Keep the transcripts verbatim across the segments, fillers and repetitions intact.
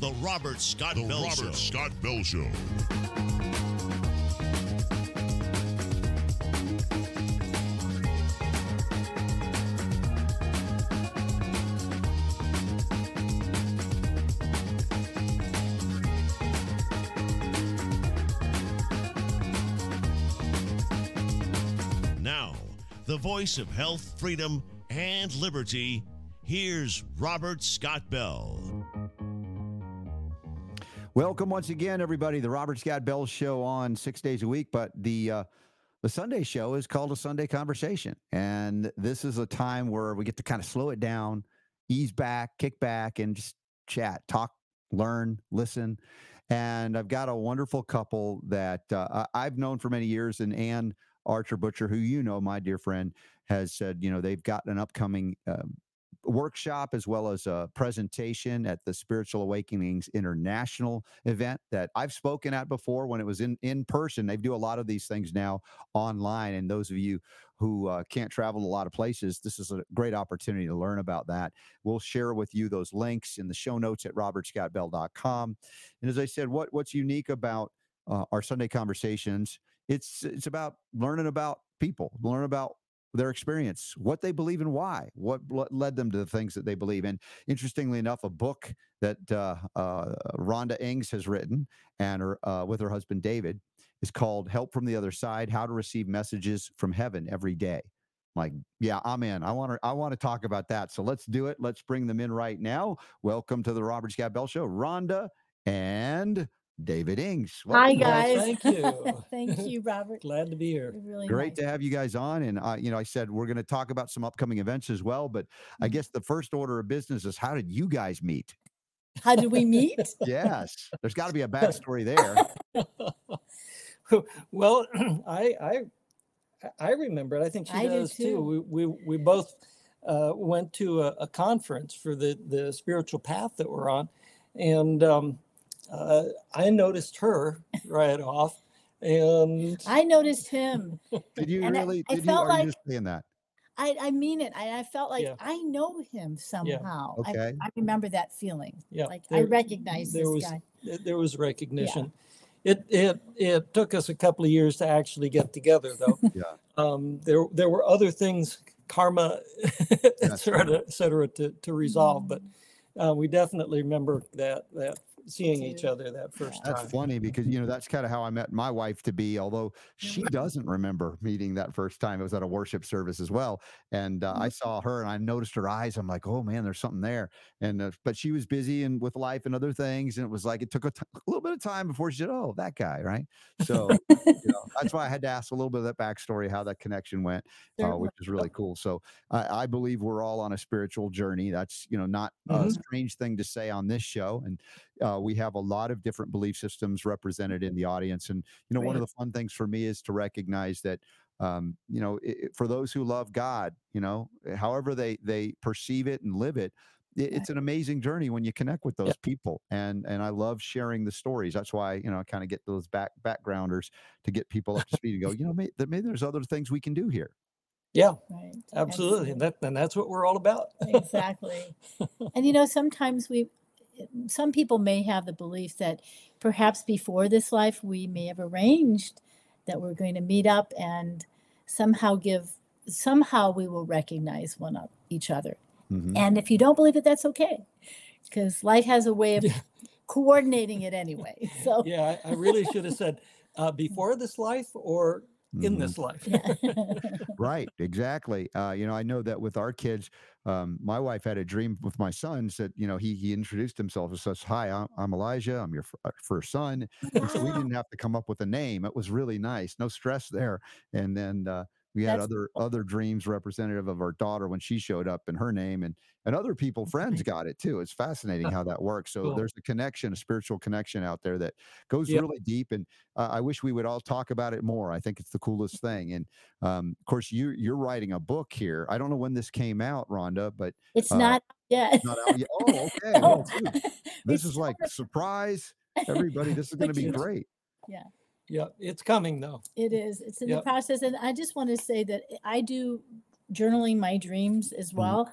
The Robert Scott The Bell Robert Show. Scott Bell Show. Now, the voice of health, freedom, and liberty, here's Robert Scott Bell. Welcome once again, everybody. The Robert Scott Bell Show on six days a week, but the uh, the Sunday show is called a Sunday Conversation, and this is a time where we get to kind of slow it down, ease back, kick back, and just chat, talk, learn, listen. And I've got a wonderful couple that uh, I- I've known for many years, and Ann Archer Butcher, who you know, my dear friend, has said, you know, they've got an upcoming um, workshop as well as a presentation at the Spiritual Awakenings International event that I've spoken at before when it was in, in person. They do a lot of these things now online. And those of you who uh, can't travel a lot of places, this is a great opportunity to learn about that. We'll share with you those links in the show notes at robert scott bell dot com. And as I said, what what's unique about uh, our Sunday conversations, it's it's about learning about people, learn about their experience, what they believe and why, what, what led them to the things that they believe. And interestingly enough, a book that uh, uh, Rhonda Ings has written and her, uh, with her husband, David, is called Help from the Other Side, How to Receive Messages from Heaven Every Day. Like, yeah, I'm in. I want to I want to talk about that. So let's do it. Let's bring them in right now. Welcome to the Robert Scott Bell Show, Rhonda and David Ings. Hi, Welcome, guys. Thank you. Thank you, Robert. Glad to be here. Really Great nice. to have you guys on. And, uh, you know, I said we're going to talk about some upcoming events as well. But I guess the first order of business is, how did you guys meet? How did we meet? Yes. There's got to be a backstory there. Well, I I I remember it. I think she I do does too. too. We we we both uh, went to a, a conference for the the spiritual path that we're on, and um, uh, I noticed her right off, and I noticed him. Did you And I- really? I did felt you? Are like- you just saying that? I, I mean it. I, I felt like Yeah. I know him somehow. I- Okay. I, remember that feeling. yeah, Like I there- recognize there this was guy. there was recognition. It it it took us a couple of years to actually get together, though. Yeah. Um, there there were other things, karma, et That's cetera, et cetera, to to resolve, but Mm. uh, we definitely remember that that seeing each Too. other that first Yeah. That's time. funny because, you know, that's kind of how I met my wife to be, although she doesn't remember meeting that first time. It was at a worship service as well. And uh, I saw her and I noticed her eyes. I'm like, oh man, there's something there. And, uh, but she was busy and with life and other things. And it was like, it took a, t- a little bit of time before she said, oh, that guy. Right. So, you know, that's why I had to ask a little bit of that backstory, how that connection went, uh, Certainly. which is really cool. So I, I believe we're all on a spiritual journey. That's, you know, not a Mhm. strange thing to say on this show. And uh, we have a lot of different belief systems represented in the audience. And, you know, one of the fun things for me is to recognize that, um, you know, i i- for those who love God, you know, however they, they perceive it and live it, i- it's an amazing journey when you connect with those Yeah. people. And, and I love sharing the stories. That's why, you know, I kind of get those back backgrounders to get people up to speed and go, you know, maybe, maybe there's other things we can do here. Yeah, Right. absolutely. And that and that's what we're all about. Exactly. And you know, sometimes we, some people may have the belief that perhaps before this life we may have arranged that we're going to meet up and somehow give, somehow we will recognize one of each other. Mhm. And if you don't believe it, that's okay, because life has a way of Yeah. coordinating it anyway. So Yeah, I, I really should have said uh, before this life or in Mhm. this life. yeah. Right, exactly. Uh, you know, I know that with our kids, um, my wife had a dream with my sons that, you know, he he introduced himself as such. Hi, I'm, I'm Elijah. I'm your f- uh, first son. And so we Wow. didn't have to come up with a name. It was really nice. No stress there. And then uh, we had That's other other dreams representative of our daughter when she showed up and her name, and and other people, friends got it too. It's fascinating how that works. So Cool. there's a connection, a spiritual connection out there that goes Yep. really deep. And uh, I wish we would all talk about it more. I think it's the coolest thing. And um, of course, you you're writing a book here. I don't know when this came out, Rhonda, but It's uh, not yet. not out yet. Oh, okay. No. Well, dude, this It's is like still- surprise, everybody. This is going to be But you- great. Yeah. Yeah, it's coming though. It is. It's in the Yep. process. And I just want to say that I do journaling my dreams as Mhm. well.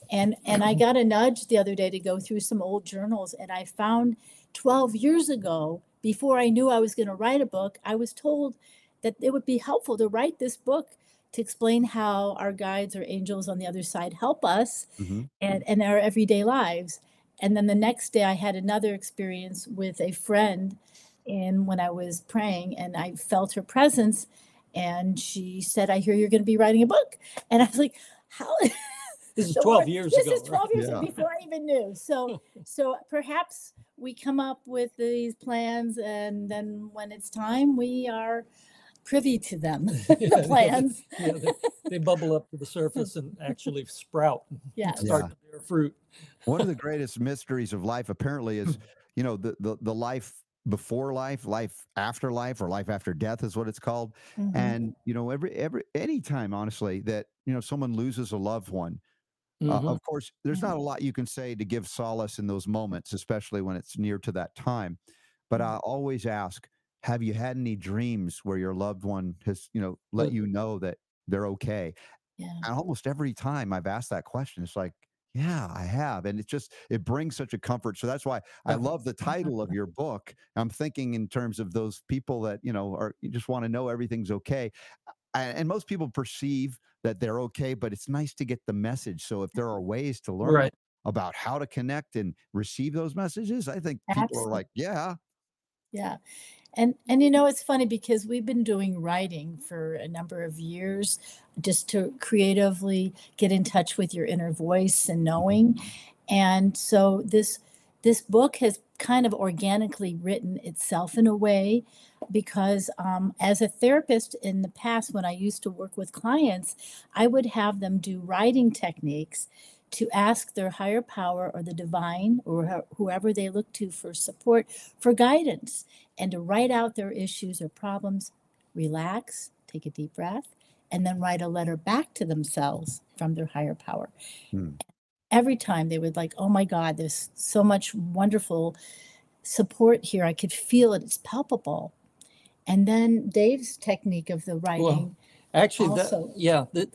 And and I got a nudge the other day to go through some old journals, and I found twelve years ago, before I knew I was going to write a book, I was told that it would be helpful to write this book to explain how our guides or angels on the other side help us Mm-hmm. and and our everyday lives. And then the next day I had another experience with a friend, and when I was praying and I felt her presence, and she said, "I hear you're going to be writing a book." And I was like, how? This is The twelve Lord- years this ago. is twelve right? years Yeah. before I even knew. So so perhaps we come up with these plans, and then when it's time, we are privy to them, Yeah, the plans. Yeah, they, they bubble up to the surface and actually sprout and Yes. start Yeah. to bear fruit. One of the greatest mysteries of life apparently is, you know, the, the the life before life, life after life, or life after death is what it's called. Mhm. And you know, every every any time, honestly, that you know someone loses a loved one, uh, Mhm. of course, there's not a lot you can say to give solace in those moments, especially when it's near to that time. But I always ask, have you had any dreams where your loved one has, you know, let Good. you know that they're okay? Yeah. And almost every time I've asked that question, it's like, yeah, I have. And it just, it brings such a comfort. So that's why I Uh-huh. love the title of your book. I'm thinking in terms of those people that, you know, are you just want to know everything's okay. And, and most people perceive that they're okay, but it's nice to get the message. So if there are ways to learn Right. about how to connect and receive those messages, I think people are Absolutely. like, yeah, Yeah. And and you know, it's funny because we've been doing writing for a number of years just to creatively get in touch with your inner voice and knowing. And so this this book has kind of organically written itself in a way, because um, as a therapist in the past, when I used to work with clients, I would have them do writing techniques to ask their higher power or the divine or who- whoever they look to for support, for guidance, and to write out their issues or problems, relax, take a deep breath, and then write a letter back to themselves from their higher power. Hmm. Every time they would like, oh my God, there's so much wonderful support here. I could feel it, it's palpable. And then Dave's technique of the writing. Well, actually, that, Also- yeah, that,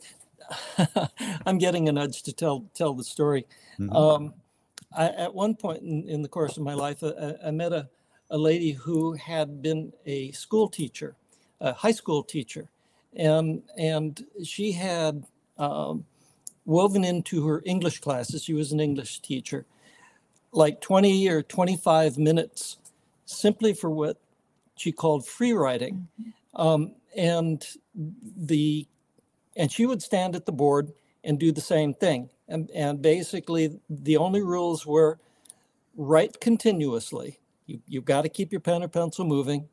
I'm getting a nudge to tell tell the story. Mhm. Um, I, at one point in, in the course of my life, I, I met a, a lady who had been a school teacher, a high school teacher, and and she had um, woven into her English classes. She was an English teacher, like twenty or twenty-five minutes, simply for what she called free writing. Um, and the and she would stand at the board and do the same thing. And, and basically, the only rules were write continuously. You, you've got to keep your pen or pencil moving.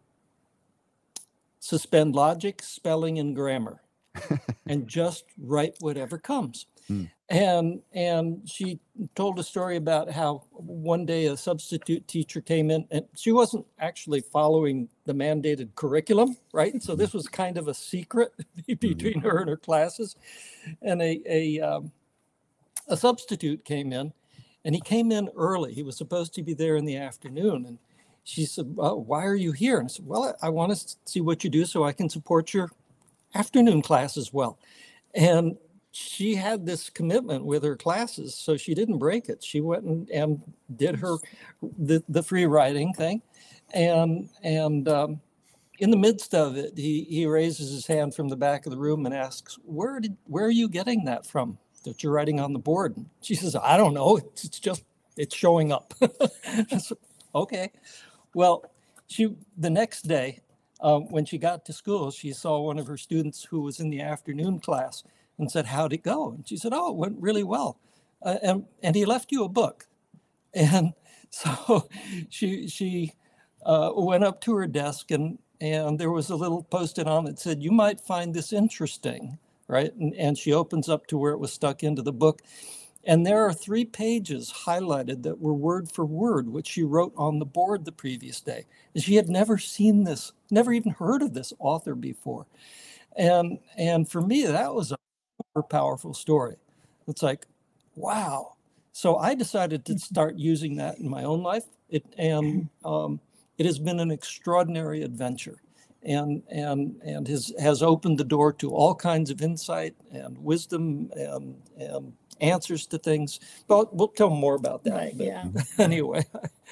Suspend logic, spelling, and grammar, and just write whatever comes. Hmm. And and she told a story about how one day a substitute teacher came in, and she wasn't actually following the mandated curriculum, right? So this was kind of a secret between her and her classes. And a a um, a substitute came in, and he came in early. He was supposed to be there in the afternoon, and she said, "Oh, why are you here?" And I said, "Well, I, I want to see what you do so I can support your afternoon class as well." And she had this commitment with her classes, so she didn't break it. She went and, and did her the, the free writing thing, and and um, in the midst of it, he he raises his hand from the back of the room and asks, "Where did where are you getting that from that you're writing on the board?" And she says, "I don't know. It's, it's just it's showing up." So, okay, well, she the next day. Um, when she got to school, she saw one of her students who was in the afternoon class and said, "How'd it go?" And she said, "Oh, it went really well. Uh, and, and he left you a book." And so she she uh, went up to her desk, and, and there was a little post-it on that said, "You might find this interesting," right? And, and she opens up to where it was stuck into the book. And there are three pages highlighted that were word for word, which she wrote on the board the previous day. And she had never seen this, never even heard of this author before. And and for me, that was a super powerful story. It's like, wow. So I decided to start using that in my own life. It and um, it has been an extraordinary adventure. and and and has has opened the door to all kinds of insight and wisdom and and answers to things. But we'll tell more about that. Right, But yeah. anyway,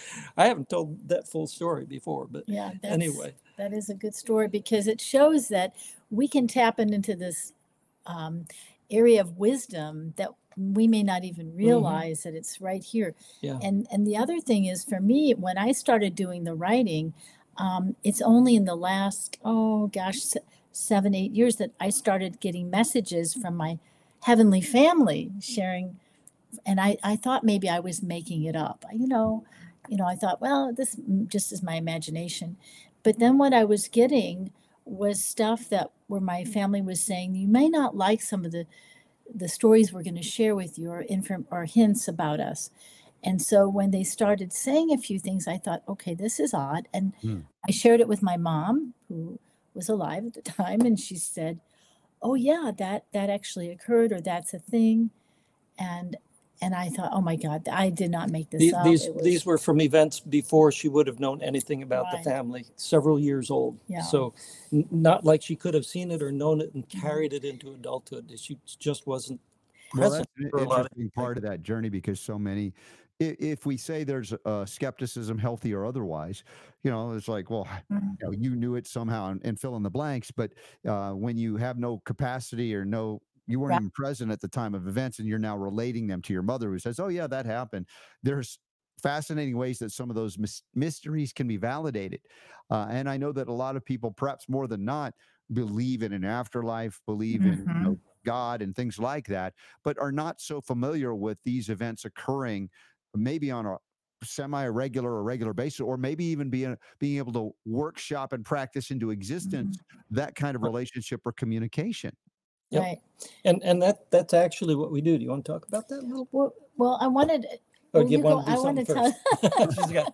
I haven't told that full story before, but Yeah, that's, anyway. that is a good story because it shows that we can tap into this um, area of wisdom that we may not even realize that it's right here. Yeah. And and the other thing is, for me, when I started doing the writing, um, it's only in the last, oh gosh, se- seven, eight years that I started getting messages from my heavenly family sharing. And I, I thought maybe I was making it up. I- You know, you know, I thought, well, this m- just is my imagination. But then what I was getting was stuff that where my family was saying, you may not like some of the the stories we're going to share with you, or inform or hints about us. And so when they started saying a few things, I thought, okay, this is odd. And Hmm. I shared it with my mom, who was alive at the time, and she said, oh yeah, that that actually occurred, or that's a thing. And and I thought, oh my God, I did not make this These up. these, It was these were from events before she would have known anything about the Right. family, several years old. Yeah. So n- not like she could have seen it or known it and Mhm. carried it into adulthood. She just wasn't Well, present that's an for a lot of interesting part of that journey because so many, i- if we say there's uh, skepticism, healthy or otherwise, you know, it's like, well, Mhm. you know, you knew it somehow and, and fill in the blanks. But uh, when you have no capacity or no, you weren't Right. even present at the time of events and you're now relating them to your mother who says, oh, yeah, that happened. There's fascinating ways that some of those mys- mysteries can be validated. Uh, and I know that a lot of people, perhaps more than not, believe in an afterlife, believe in, you know, Mhm. God and things like that, but are not so familiar with these events occurring maybe on a semi-regular or regular basis, or maybe even being being able to workshop and practice into existence that kind of relationship or communication. Yep. Right. And and that that's actually what we do. Do you want to talk about that a little? Well, well, I wanted. Or Well, do you you go. want to do I want something to first? tell. She's got.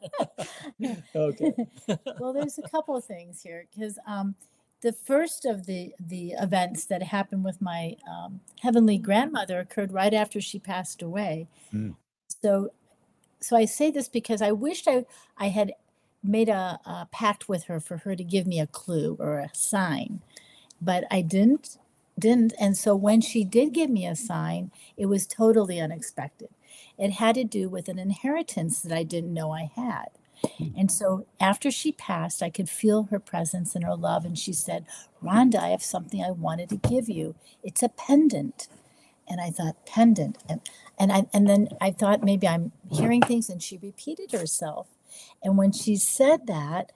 Okay. Well, there's a couple of things here because um, the first of the the events that happened with my um, heavenly grandmother occurred right after she passed away. Mm. So, so I say this because I wished I I had made a, a pact with her for her to give me a clue or a sign, but I didn't didn't. And so when she did give me a sign, it was totally unexpected. It had to do with an inheritance that I didn't know I had. And so after she passed, I could feel her presence and her love. And she said, Rhonda, I have something I wanted to give you. It's a pendant. And I thought, pendant. And, and I and then I thought maybe I'm hearing things, and she repeated herself. And when she said that,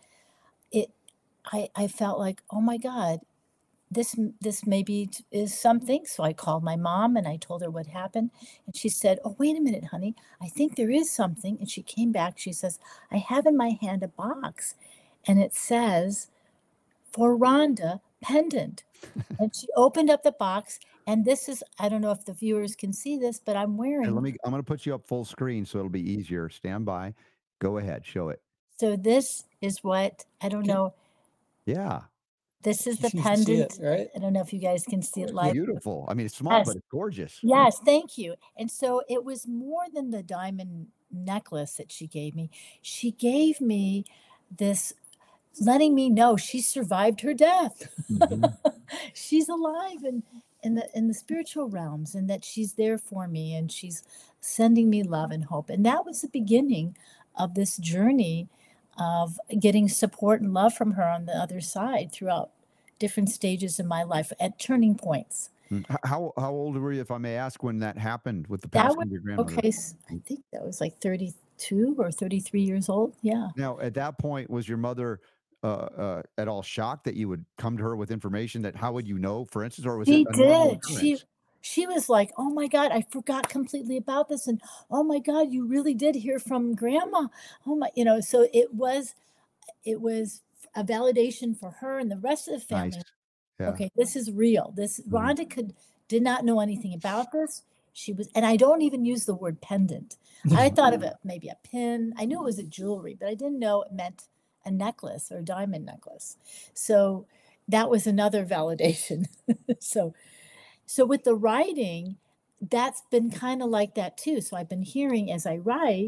it I, I felt like, oh my God, this m- this maybe t- is something. So I called my mom and I told her what happened, and she said, "Oh, wait a minute, honey. I think there is something." And she came back. She says, "I have in my hand a box, and it says for Rhonda pendant." And she opened up the box, and this is, I don't know if the viewers can see this, but I'm And let wearing. me, I'm going to put you up full screen so it'll be easier. Stand by. Go ahead. Show it. So this is what, I don't Okay. know. Yeah. This is You the can see it, pendant. right? I don't know if you guys can see it live. Beautiful. I mean, it's small, Yes. but it's gorgeous. Yes, thank you. And so it was more than the diamond necklace that she gave me. She gave me this, letting me know she survived her death. Mhm. She's alive in, in the in the spiritual realms, and that she's there for me, and she's sending me love and hope. And that was the beginning of this journey of getting support and love from her on the other side throughout different stages in my life at turning points. Mm. H- How how old were you, if I may ask, when that happened with the That passing was of your grandmother? okay. s- I think that was like thirty-two or thirty-three years old. Yeah. Now, at that point, was your mother uh, uh, at all shocked that you would come to her with information that how would you know, for instance, or was it She a normal did. She occurrence? she was like, "Oh my God, I forgot completely about this." And oh my God, you really did hear from grandma. Oh my, you know, so it was it was a validation for her and the rest of the Nice. family. Yeah. Okay, this is real. This Mhm. Rhonda could did not know anything about this. She was, and I don't even use the word pendant. I thought of it maybe a pin. I knew it was a jewelry, but I didn't know it meant a necklace or a diamond necklace. So that was another validation. so so with the writing, that's been kind of like that too. So I've been hearing as I write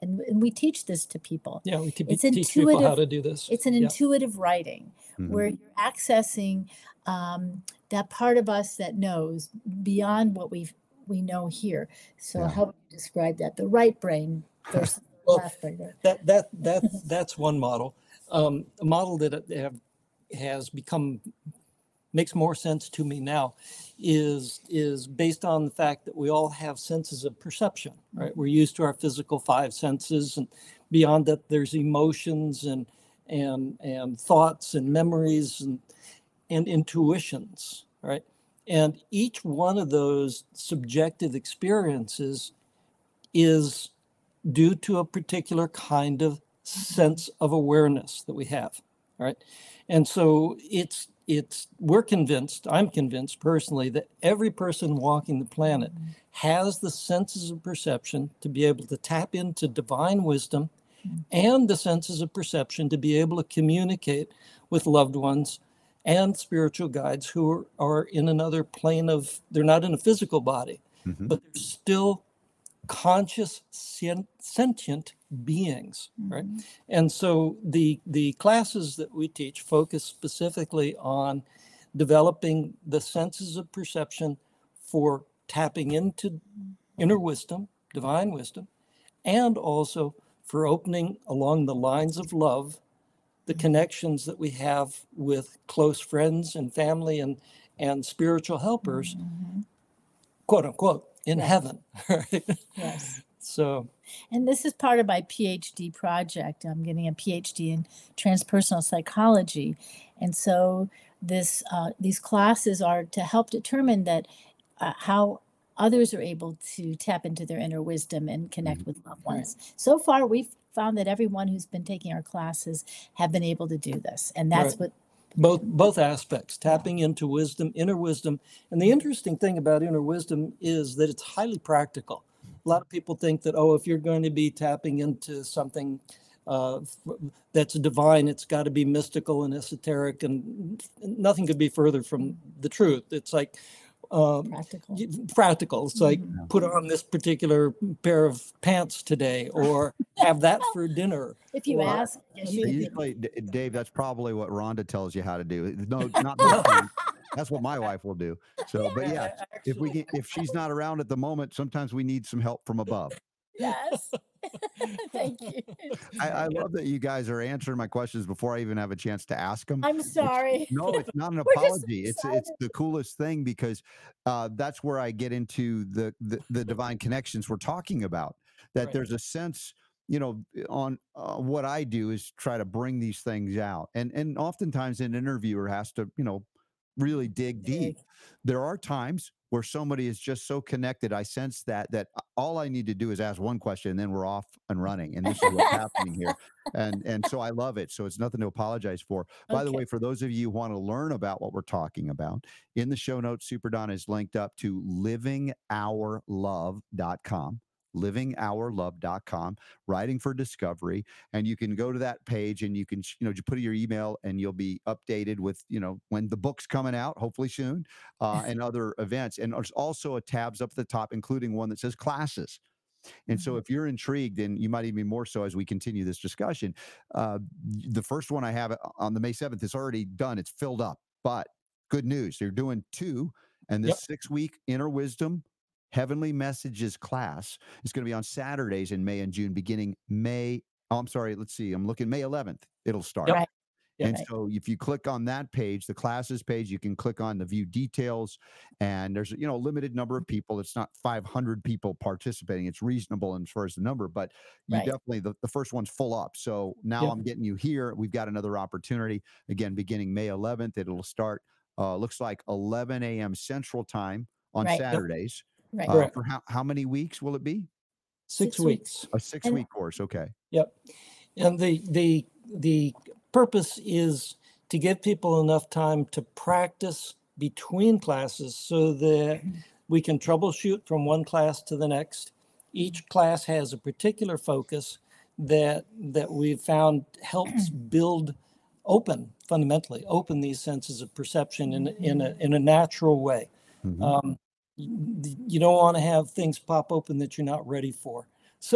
and, and we teach this to people. Yeah, we te- It's teach people how intuitive. to do this. It's an Yeah. intuitive writing where Mhm. you're accessing um, that part of us that knows beyond what we we know here. So Yeah. how would you describe that? The right brain versus the Well, left brain. right? That that that that's one model. Um, a model that uh, have, has become makes more sense to me now is is based on the fact that we all have senses of perception, right? We're used to our physical five senses, and beyond that, there's emotions and and and thoughts and memories and and intuitions, right? And each one of those subjective experiences is due to a particular kind of sense of awareness that we have, right? And so it's it's we're convinced, I'm convinced personally, that every person walking the planet has the senses of perception to be able to tap into divine wisdom and the senses of perception to be able to communicate with loved ones and spiritual guides who are, are in another plane of, they're not in a physical body, Mhm. but they're still conscious sen- sentient beings, right? And so the the classes that we teach focus specifically on developing the senses of perception for tapping into inner wisdom, divine wisdom, and also for opening along the lines of love the connections that we have with close friends and family and and spiritual helpers, quote unquote, in Yes. heaven. Right? Yes. So And this is part of my PhD project. I'm getting a PhD in transpersonal psychology. And so this uh, these classes are to help determine that uh, how others are able to tap into their inner wisdom and connect Mhm. with loved ones. So far, we've found that everyone who's been taking our classes have been able to do this. And that's Right. what both both aspects, tapping into wisdom, inner wisdom. And the interesting thing about inner wisdom is that it's highly practical. A lot of people think that, oh, if you're going to be tapping into something uh, f- that's divine, it's got to be mystical and esoteric, and nothing could be further from the truth. It's like um, practical. y- practical. It's like Mhm. put on this particular pair of pants today, or have that for dinner. If you Or- ask, yes, I you mean, could. Usually, D- Dave, that's probably what Rhonda tells you how to do. No, not those things. That's what my wife will do. So, but yeah, if we Actually- get, if she's not around at the moment, sometimes we need some help from above. Yes. Thank you. I, I love that you guys are answering my questions before I even have a chance to ask them. I'm sorry. No, it's not an We're just apology. It's it's excited. the coolest thing because uh, that's where I get into the, the the divine connections we're talking about. That Right. there's a sense, you know, on uh, what I do is try to bring these things out, and and oftentimes an interviewer has to, you know, really dig deep. Dig. There are times where somebody is just so connected. I sense that that all I need to do is ask one question, and then we're off and running. And this is what's happening here. And and so I love it. So it's nothing to apologize for. By the Okay. way, for those of you who want to learn about what we're talking about, in the show notes, Super Don is linked up to living our love dot com. living our love dot com, writing for discovery. And you can go to that page and you can, you know, just put in your email and you'll be updated with, you know, when the book's coming out, hopefully soon, uh, and other events. And there's also a tabs up at the top, including one that says classes. And so if you're intrigued, and you might even more so as we continue this discussion, uh, the first one I have on the May seventh is already done. It's filled up, but good news. They're doing two, and this Yep. six week inner wisdom heavenly messages class is going to be on Saturdays in May and June, beginning May. Oh, I'm sorry. Let's see. I'm looking May eleventh. It'll start. Yep. Right. And Right. so if you click on that page, the classes page, you can click on the view details, and there's, you know, a limited number of people. It's not five hundred people participating. It's reasonable as far as the number, but you Right. definitely, the, the first one's full up. So now Yep. I'm getting you here. We've got another opportunity again, beginning May eleventh. It'll start, uh, looks like eleven a.m. Central Time on Right. Yep. Saturdays. Right. Uh, Correct. for how, how many weeks will it be? Six Six weeks. A six And- week course. Okay. Yep. And the the the purpose is to give people enough time to practice between classes so that we can troubleshoot from one class to the next. Each class has a particular focus that that we've found helps build open, fundamentally open these senses of perception in in a in a natural way. Mhm. Um, you, you don't want to have things pop open that you're not ready for. So,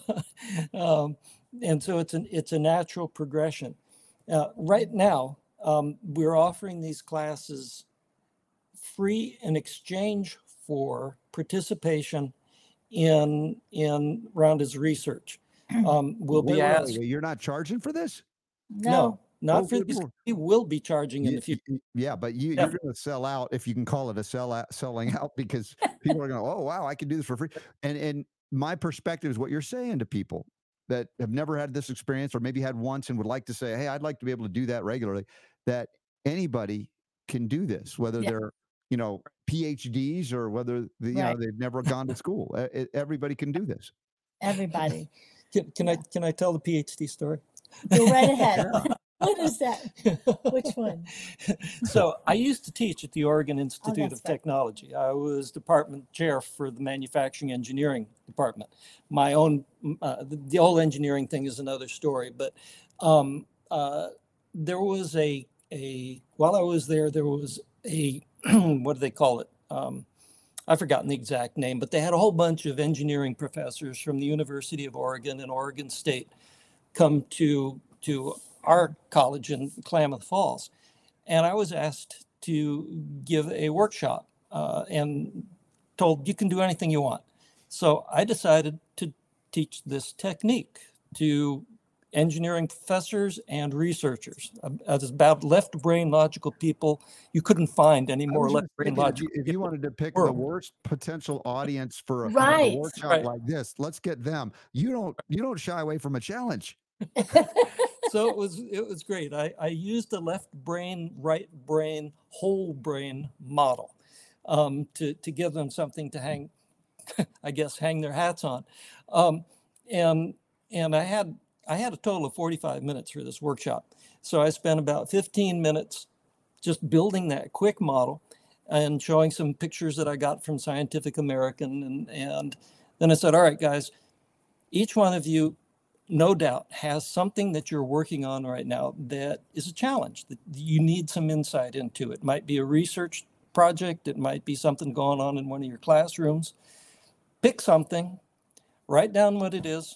um, and so it's an it's a natural progression. Uh, right now, um, we're offering these classes free in exchange for participation in in Rhonda's research. Um, we'll Wait, be wait, wait, asked. wait, you're not charging for this? No, No, not Oh, for good these. Lord. We will be charging in You- the future. you- yeah, but you, Yeah. you're going to sell out, if you can call it a sell out, selling out, because people are going, oh, wow, I can do this for free. And, and my perspective is what you're saying to people that have never had this experience or maybe had once and would like to say, hey, I'd like to be able to do that regularly, that anybody can do this, whether Yeah. they're, you know, PhDs or whether, the, you know, Right. they've never gone to school. Uh, it- Everybody can do this. everybody. Can, can Yeah. I can I tell the PhD story? Go right ahead. What is that? Which one? So I used to teach at the Oregon Institute that's of right. Technology. I was department chair for the manufacturing engineering department. My own, uh, the, the whole engineering thing is another story, but um, uh, there was a, a, while I was there, there was a, what do they call it? Um, I've forgotten the exact name, but they had a whole bunch of engineering professors from the University of Oregon and Oregon State come to, to our college in Klamath Falls. And I was asked to give a workshop uh, and told you can do anything you want. So I decided to teach this technique to engineering professors and researchers. Um, As about left brain logical people, you couldn't find any I more was left just brain thinking, if logical you, if you people. wanted to pick the world. worst potential audience for a, a Right. workshop Right. like this, let's get them. You don't you don't shy away from a challenge. So it was it was great. I, I used a left brain, right brain, whole brain model um, to to give them something to hang, I guess, hang their hats on, um, and and I had I had a total of forty-five minutes for this workshop. So I spent about fifteen minutes just building that quick model and showing some pictures that I got from Scientific American, and and then I said, all right, guys, each one of you no doubt has something that you're working on right now that is a challenge that you need some insight into. It might be a research project. It might be something going on in one of your classrooms. Pick something, write down what it is,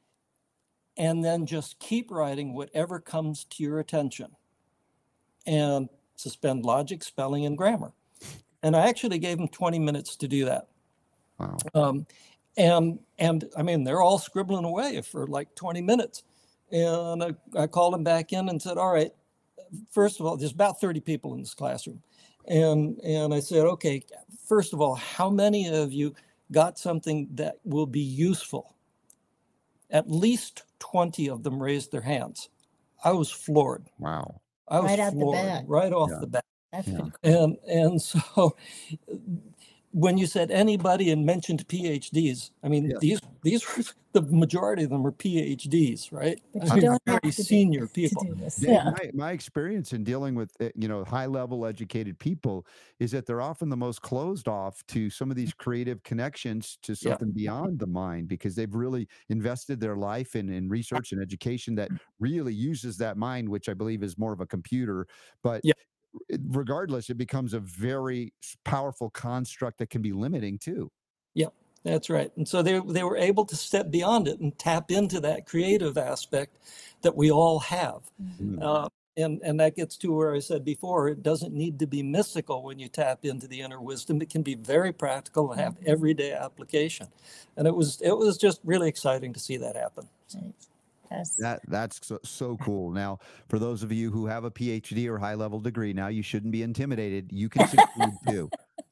and then just keep writing whatever comes to your attention and suspend logic, spelling, and grammar. And I actually gave them twenty minutes to do that. Wow. Um, and and I mean, they're all scribbling away for like twenty minutes. And I, I called them back in and said, all right, first of all, there's about thirty people in this classroom. And and I said, okay, first of all, how many of you got something that will be useful? At least twenty of them raised their hands. I was floored. Wow. I was Right out the floored bat. right off Yeah. the bat. That's Yeah. pretty cool. And and so when you said anybody and mentioned PhDs, I mean, Yes. these these were the majority of them are PhDs, right? But I you mean, don't very have to be senior to people. do this. Dave, Yeah. my, my experience in dealing with uh, you know high level educated people is that they're often the most closed off to some of these creative connections to Yeah. something beyond the mind, because they've really invested their life in, in research and education that really uses that mind, which I believe is more of a computer. But Yeah. it- regardless, it becomes a very s- powerful construct that can be limiting too. Yep, that's right. And so they they were able to step beyond it and tap into that creative aspect that we all have. Mm. Uh, and and that gets to where I said before, it doesn't need to be mystical when you tap into the inner wisdom. It can be very practical and have Mhm. everyday application. And it was it was just really exciting to see that happen. Right. Yes. That that's so, so cool. Now, for those of you who have a PhD or high level degree, now you shouldn't be intimidated. You can succeed too.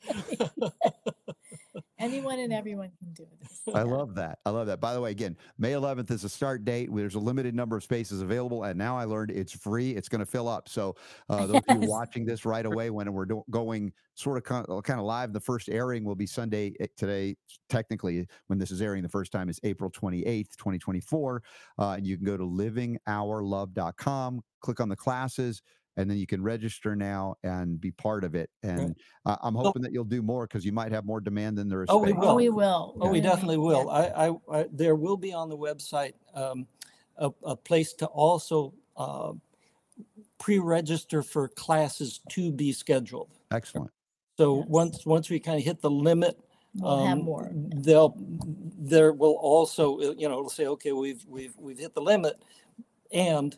Anyone and everyone can do this. I Yeah. love that. I love that. By the way, again, May eleventh is a start date. There's a limited number of spaces available, and now I learned it's free. It's going to fill up. So uh, those of you Yes. watching this right away, when we're do- going sort of kind of, kind of live, the first airing will be Sunday eh, today. Technically, when this is airing, the first time is April twenty-eighth, twenty twenty-four. Uh, and you can go to living our love dot com, click on the classes, and then you can register now and be part of it. And uh, I'm So- hoping that you'll do more, because you might have more demand than there is Oh, we space. will. Oh, we will. Oh, we Really, definitely will. yeah. I, I, I, there will be on the website um, a, a place to also uh, pre-register for classes to be scheduled. Excellent. So Yes. once once we kind of hit the limit We'll have um, more. they'll there will also, uh, you know, it'll say, okay, we've we've we've hit the limit, and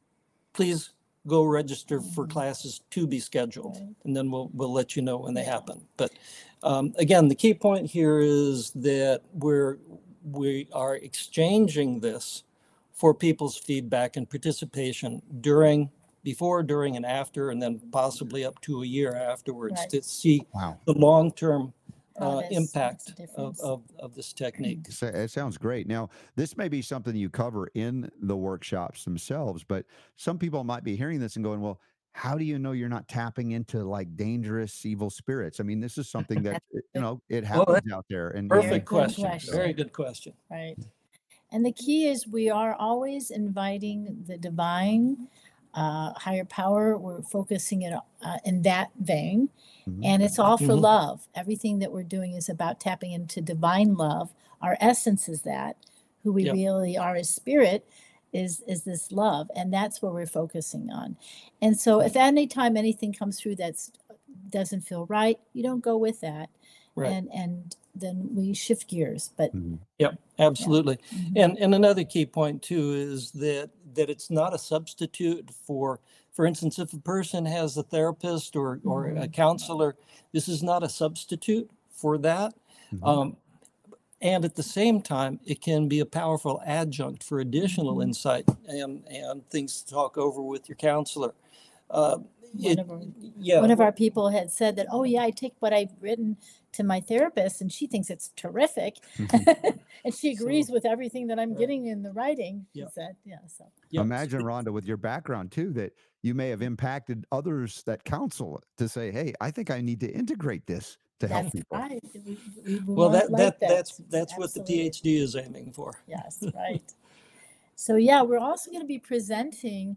please go register for classes to be scheduled, Right. and then we'll we'll let you know when they Yeah. happen. But um, again, the key point here is that we're we are exchanging this for people's feedback and participation during, before, during, and after, and then possibly up to a year afterwards Right. to see Wow. the long-term uh, Progress makes a impact of, difference. of, of this technique. So it sounds great. Now, this may be something you cover in the workshops themselves, but some people might be hearing this and going, well, how do you know you're not tapping into like dangerous evil spirits? I mean, this is something that, That's you know, it Well, happens that's out there. And Very Perfect good question. question. Very good question. Right. And the key is we are always inviting the divine, uh, higher power. We're focusing it uh, in that vein. Mhm. And it's all for Mhm. love. Everything that we're doing is about tapping into divine love. Our essence is that. Who we Yep. really are as spirit is is this love. And that's where we're focusing on. And so if any time anything comes through that's doesn't feel right, you don't go with that. Right. And and then we shift gears. But Mhm. Yep, absolutely. mhm. And and another key point too is that that it's not a substitute for, for instance, if a person has a therapist or or a Mhm. counselor, this is not a substitute for that. Mhm. Um, and at the same time, it can be a powerful adjunct for additional Mhm. insight and and things to talk over with your counselor. Uh, One it, of our, yeah, one of our people had said that, oh yeah, I take what I've written to my therapist and she thinks it's terrific. And she agrees So- with everything that I'm Right. getting in the writing. She Yep. said, yeah, so. Yep. Imagine, Rhonda, with your background too, that you may have impacted others that counsel to say, hey, I think I need to integrate this to help That's people. right. We, we, we Well, want that, like that that's that. that's what the Absolutely. PhD is aiming for. Yes, right. So yeah, we're also going to be presenting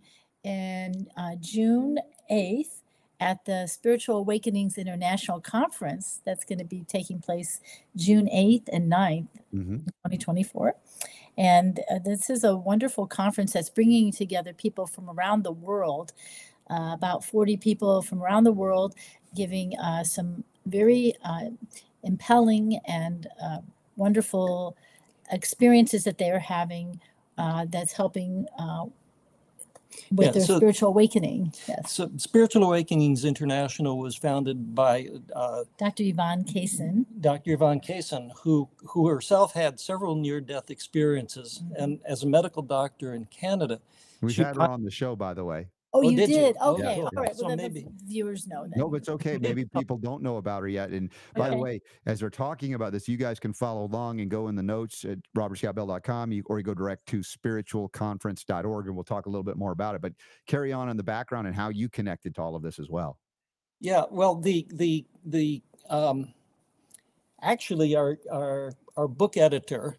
in uh, June eighth at the Spiritual Awakenings International Conference. That's going to be taking place June eighth and ninth, Mhm. twenty twenty-four. And uh, this is a wonderful conference that's bringing together people from around the world, uh, about forty people from around the world, giving uh, some very uh, impelling and uh, wonderful experiences that they are having uh, that's helping uh, with Yeah, their so- spiritual awakening. Yes. So Spiritual Awakenings International was founded by uh, Doctor Yvonne Kaysen. Doctor Yvonne Kaysen, who who herself had several near-death experiences, Mhm. and as a medical doctor in Canada. We've she had her pri- on the show, by the way. Oh, Oh, you did you? did? Oh, Okay. cool. All right. So Well, then maybe- the viewers know that. No, but it's okay. Maybe people don't know about her yet. And by the Okay. way, as we're talking about this, you guys can follow along and go in the notes at robert scott bell dot com, you, or you go direct to spiritual conference dot org, and we'll talk a little bit more about it. But carry on in the background and how you connected to all of this as well. Yeah, well, the the the um, actually our our our book editor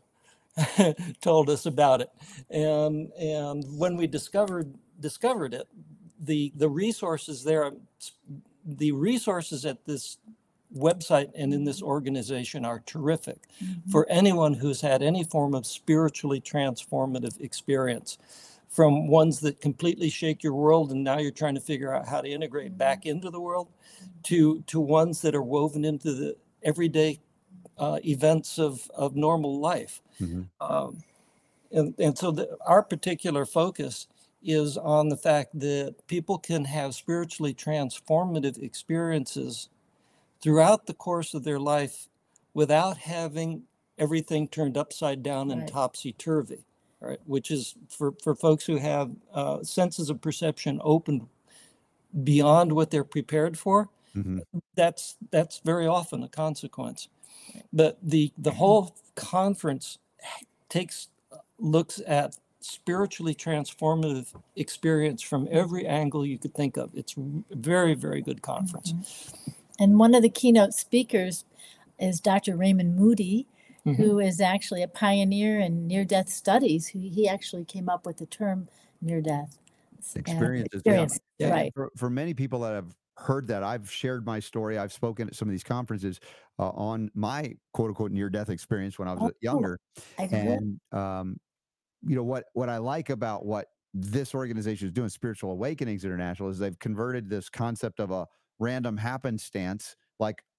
told us about it, and and when we discovered discovered it, the the resources there, the resources at this website and in this organization are terrific Mhm. for anyone who's had any form of spiritually transformative experience, from ones that completely shake your world and now you're trying to figure out how to integrate back into the world, to to ones that are woven into the everyday uh, events of of normal life. Mhm. Um, and, and so the, our particular focus is on the fact that people can have spiritually transformative experiences throughout the course of their life without having everything turned upside down and Right. topsy-turvy, right? Which is for, for folks who have uh, senses of perception opened beyond what they're prepared for, Mhm. that's that's very often a consequence. But the the whole conference takes looks at spiritually transformative experience from every angle you could think of. It's a very, very good conference. And one of the keynote speakers is Doctor Raymond Moody, Mhm. who is actually a pioneer in near-death studies. Who he actually came up with the term near-death and Experiences, yeah. experience. Yeah. Right. For, for many people that have heard that, I've shared my story. I've spoken at some of these conferences uh, on my quote unquote near death experience when I was Oh, younger. I've heard. And um, you know what what I like about what this organization is doing, Spiritual Awakenings International, is they've converted this concept of a random happenstance, like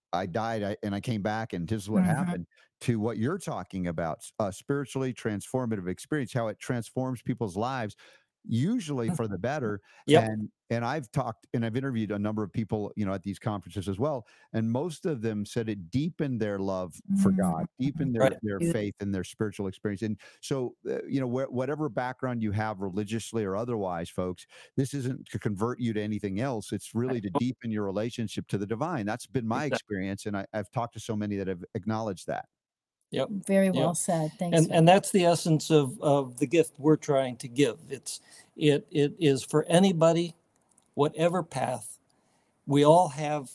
I died I, and I came back and this is what Mhm. happened, to what you're talking about, a spiritually transformative experience, how it transforms people's lives, usually for the better. Yep. And and I've talked and I've interviewed a number of people, you know, at these conferences as well, and most of them said it deepened their love for God, Mhm. deepened Right. their their You- faith and their spiritual experience. And so, uh, you know, wh- whatever background you have religiously or otherwise, folks, this isn't to convert you to anything else. It's really to deepen your relationship to the divine. That's been my Exactly. experience, and I, I've talked to so many that have acknowledged that. Yep. Very Yep. well said. Thanks. And for and that. that's the essence of of the gift we're trying to give. It's it it is for anybody, whatever path. We all have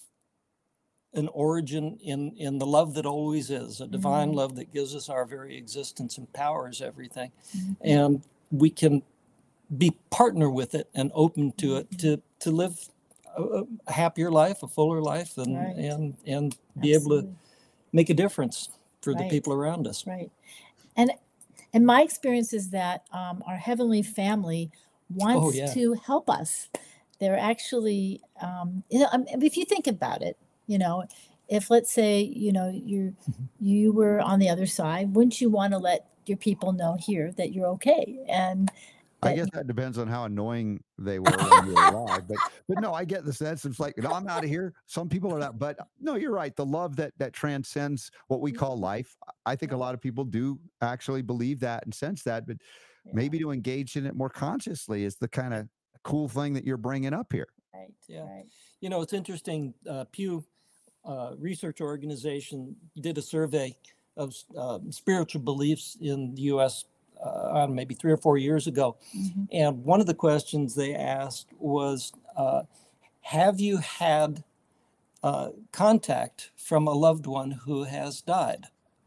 an origin in in the love that always is, a divine Mhm. love that gives us our very existence and powers everything. Mhm. And we can be partner with it and open to it to to live a, a happier life, a fuller life, and Right. and and be able to Absolutely. make a difference for the Right. people around us. Right. And and my experience is that um, our heavenly family Oh wants yeah. to help us. They're actually, um, you know, um, if you think about it, you know, if let's say, you know, you Mhm. you were on the other side, wouldn't you want to let your people know here that you're okay and I that guess that depends on how annoying they were when you were alive, but but no, I get the sense it's like, no, I'm out of here. Some people are that, but no, you're right. The love that that transcends what we call life. I think a lot of people do actually believe that and sense that, but yeah, maybe to engage in it more consciously is the kind of cool thing that you're bringing up here. right, Yeah. right. You know, it's interesting. Uh, Pew uh, Research Organization did a survey of uh, spiritual beliefs in the U S. Uh, I don't know, maybe three or four years ago, Mhm. and one of the questions they asked was, uh, "Have you had uh, contact from a loved one who has died?"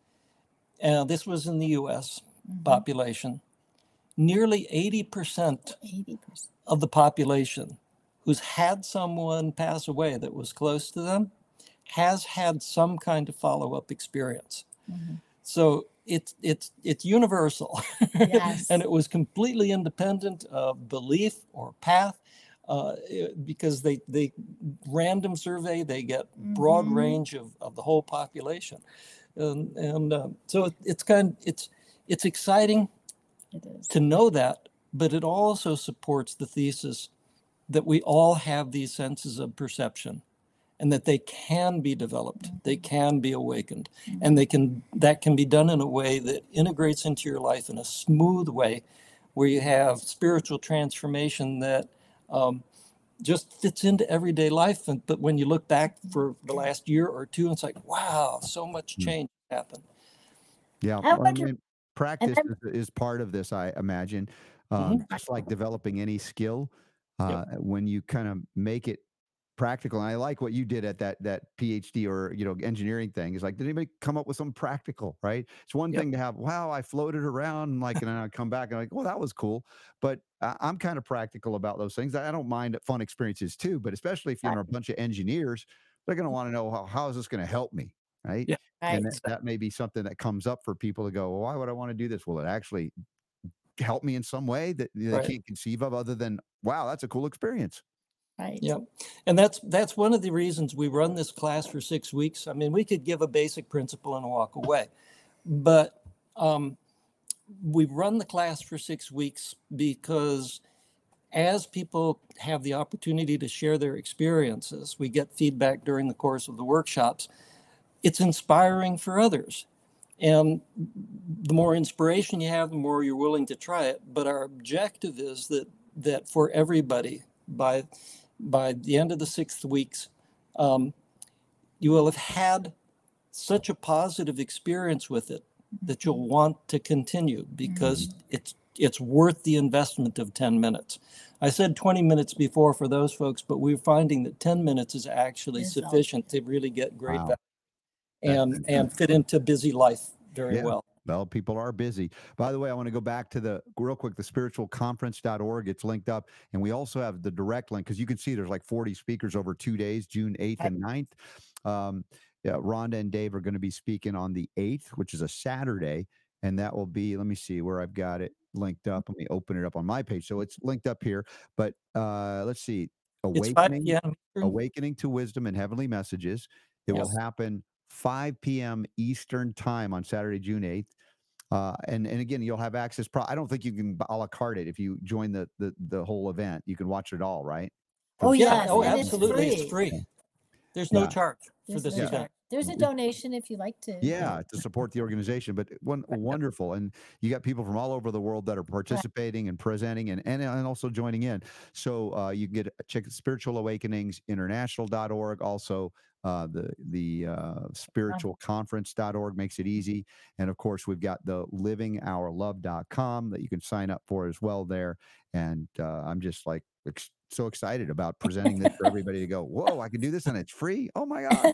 And this was in the U S Mhm. population. Nearly eighty percent eighty percent. of the population who's had someone pass away that was close to them has had some kind of follow-up experience. Mhm. So it's it's it's universal, Yes. and it was completely independent of belief or path, uh, it- because they they random survey, they get broad Mhm. range of, of the whole population, and and uh, so it, it's kind it's it's exciting It is. to know that, but it also supports the thesis that we all have these senses of perception and that they can be developed, they can be awakened, and they can that can be done in a way that integrates into your life in a smooth way where you have spiritual transformation that um, just fits into everyday life. And, but when you look back for the last year or two, it's like, wow, so much Hmm. change happened. Yeah, I well, I wonder, mean, and practice I'm, is, is part of this, I imagine. Um, Hmm. just like developing any skill, Yep. uh, when you kind of make it practical. And I like what you did at that that PhD or you know engineering thing. Is like, did anybody come up with something practical? Right? It's one Yep. thing to have, wow, I floated around, and like, and then I come back and like, well, that was cool. But I, I'm kind of practical about those things. I don't mind fun experiences too, but especially if you're in a bunch of engineers, they're going to want to know how how is this going to help me, right? Yeah. And right. that, that may be something that comes up for people to go, well, why would I want to do this? Will it actually help me in some way that they Right. can't conceive of other than, wow, that's a cool experience? Right. Yeah, and that's that's one of the reasons we run this class for six weeks. I mean, we could give a basic principle and walk away, but um, we run the class for six weeks because as people have the opportunity to share their experiences, we get feedback during the course of the workshops. It's inspiring for others, and the more inspiration you have, the more you're willing to try it. But our objective is that that for everybody, by by the end of the sixth weeks, um, you will have had such a positive experience with it that you'll want to continue because it's it's worth the investment of ten minutes. I said twenty minutes before for those folks, but we're finding that ten minutes is actually Is all. sufficient to really get great Wow, value that's and and fantastic. fit into busy life very Yeah. well. Well, people are busy. By the way, I want to go back to the real quick, the spiritual conference dot org. It's linked up. And we also have the direct link because you can see there's like forty speakers over two days, June eighth Right. and ninth. Um, yeah, Rhonda and Dave are going to be speaking on the eighth, which is a Saturday. And that will be, let me see where I've got it linked up. Let me open it up on my page. So it's linked up here. But uh, let's see, It's five Awakening, p m. Eastern. Awakening to Wisdom and Heavenly Messages. It will Yes. happen five p.m. Eastern time on Saturday, June eighth. Uh, and and again, you'll have access. Pro- I don't think you can a la carte it if you join the the the whole event. You can watch it all, right? For Oh, the Yeah. yes, Oh, and it's absolutely. It's free. free. Yeah. There's no Yeah. charge for There's this no Yeah. event. charge. There's a It- donation if you like to. Yeah, to support the organization, but one wonderful, and you got people from all over the world that are participating and presenting and and, and also joining in. So uh, you can get check spiritual awakenings international dot org. Also, uh, the the uh, spiritual conference dot org makes it easy, and of course we've got the living our love dot com that you can sign up for as well there. And uh, I'm just like ex- so excited about presenting this for everybody to go. Whoa, I can do this and it's free. Oh my God.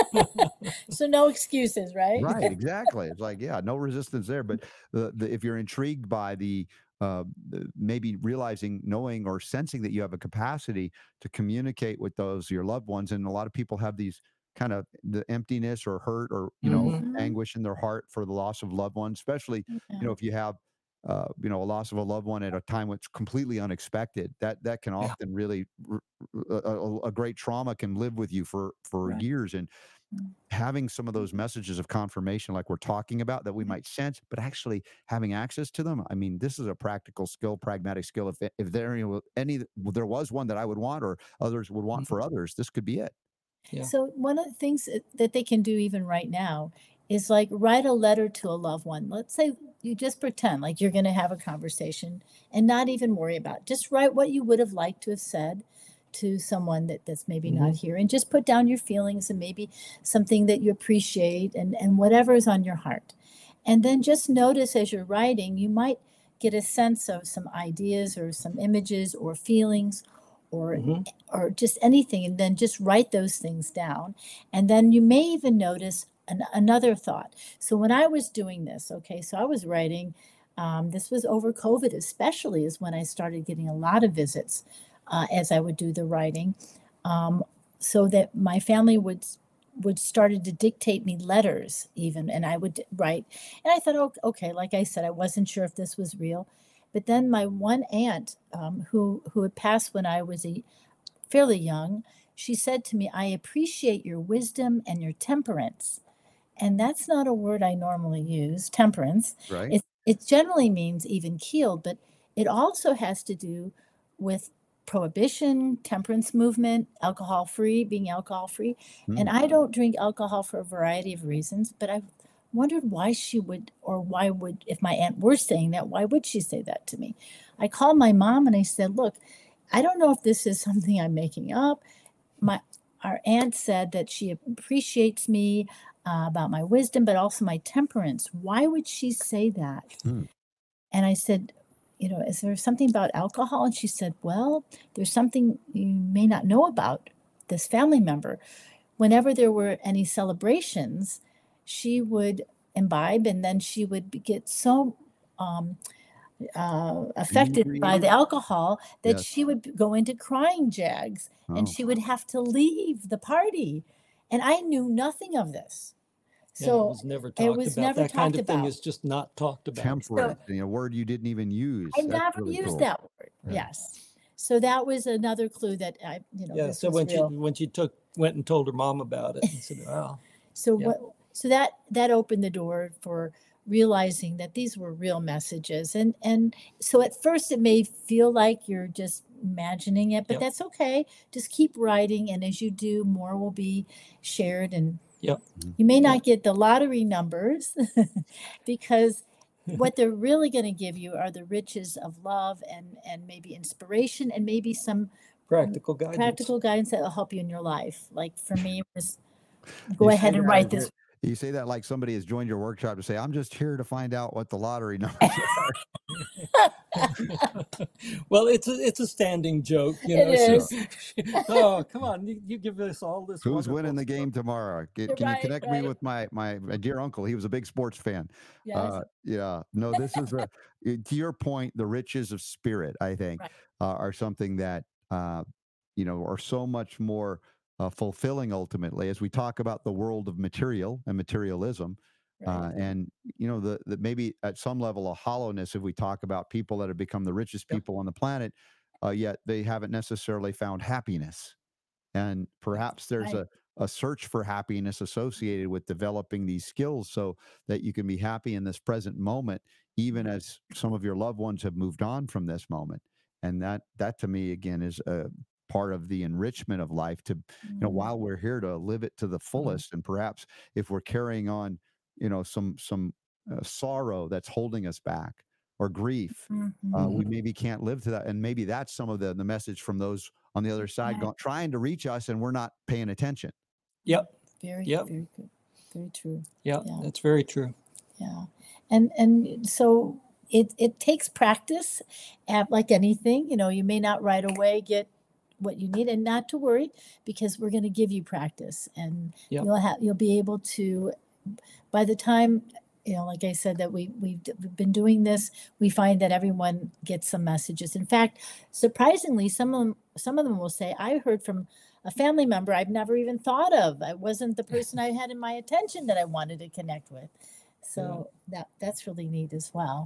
So no excuses, right? Right, exactly. It's like, yeah, no resistance there. But the, the, if you're intrigued by the, uh, the maybe realizing, knowing, or sensing that you have a capacity to communicate with those your loved ones, and a lot of people have these kind of the emptiness or hurt or you know Mhm. Mhm. anguish in their heart for the loss of loved ones, especially you know Yeah. if you have. Uh, you know, a loss of a loved one at a time which completely unexpected. That that can Yeah. often really r- r- a, a, a great trauma can live with you for for Right. years. And Mm. having some of those messages of confirmation like we're talking about that we might sense, but actually having access to them, I mean, this is a practical skill, pragmatic skill. If if there any any there was one that I would want or others would want Mhm. for others, this could be it. Yeah. So one of the things that that they can do even right now is like write a letter to a loved one. Let's say you just pretend like you're going to have a conversation and not even worry about it. Just write what you would have liked to have said to someone that that's maybe not Mhm. here, and just put down your feelings and maybe something that you appreciate, and and whatever is on your heart. And then just notice as you're writing, you might get a sense of some ideas or some images or feelings or Mhm. or just anything, and then just write those things down. And then you may even notice an, another thought. So when I was doing this, okay, so I was writing, um, this was over COVID, especially is when I started getting a lot of visits uh, as I would do the writing. Um, so that my family would would started to dictate me letters even, and I would write. And I thought, oh, okay, like I said, I wasn't sure if this was real. But then my one aunt, um, who who had passed when I was a fairly young, she said to me, I appreciate your wisdom and your temperance. And that's not a word I normally use, temperance. Right. It, it generally means even keeled, but it also has to do with prohibition, temperance movement, alcohol free, being alcohol free. And Hmm. I don't drink alcohol for a variety of reasons, but I wondered why she would, or why would, if my aunt were saying that, why would she say that to me? I called my mom and I said, look, I don't know if this is something I'm making up. My Our aunt said that she appreciates me uh, about my wisdom, but also my temperance. Why would she say that? Hmm. And I said, you know, is there something about alcohol? And she said, well, there's something you may not know about this family member. Whenever there were any celebrations, she would imbibe, and then she would be- get so um, uh, affected by the Inebriated? alcohol that Yes. she would go into crying jags, and Oh, she would have to leave the party. And I knew nothing of this. Yeah, it So was never it talked was about. never That kind talked of thing about. is just not talked about. temperate, you know, a word you didn't even use. I That's never really used cool. that word. Yeah. Yes. So that was another clue that I, you know, Yeah. this So was when she real. when she took went and told her mom about it and said, "Wow, So yeah, what so that that opened the door for realizing that these were real messages. And and so at first it may feel like you're just imagining it, but yep, that's okay. Just keep writing, and as you do, more will be shared. And yep, Mhm. you may yep, not get the lottery numbers because what they're really going to give you are the riches of love, and and maybe inspiration, and maybe some practical guidance." practical guidance that will help you in your life. Like for me, it was go You say ahead and that write as this. it, you say that like somebody has joined your workshop to say, "I'm just here to find out what the lottery numbers are." Well, it's a it's a standing joke, you It know. Yeah. She's oh, come on, you, you give us all this Who's wonderful winning the stuff. game tomorrow? Get, can you Right, connect me right. with my, my my dear uncle? He was a big sports fan. Yes. Uh, yeah. No, this is a to your point. The riches of spirit, I think, Right. uh, are something that uh, you know are so much more uh, fulfilling ultimately as we talk about the world of material and materialism. Right. Uh, and you know the, the maybe at some level a hollowness if we talk about people that have become the richest Yep. people on the planet, uh, yet they haven't necessarily found happiness. And perhaps there's Right. a, a search for happiness associated with developing these skills so that you can be happy in this present moment, even as some of your loved ones have moved on from this moment. And that that to me again is a part of the enrichment of life, to you know Mm, while we're here, to live it to the fullest. And perhaps if we're carrying on you know some some uh, sorrow that's holding us back, or grief, uh, mhm. we maybe can't live to that. And maybe that's some of the the message from those on the other side, Right. going, trying to reach us, and we're not paying attention. Yep. Very, Yep. very good. Very true. Yep. Yeah. That's very true. Yeah. And and so it it takes practice, at like anything, you know, you may not right away get what you need, and not to worry, because we're going to give you practice, and Yep. you'll have you'll be able to, by the time, you know, like I said, that we we've, d- we've been doing this, we find that everyone gets some messages. In fact, surprisingly, some of them some of them will say, I heard from a family member I've never even thought of. I wasn't the person I had in my attention that I wanted to connect with. So that that's really neat as well.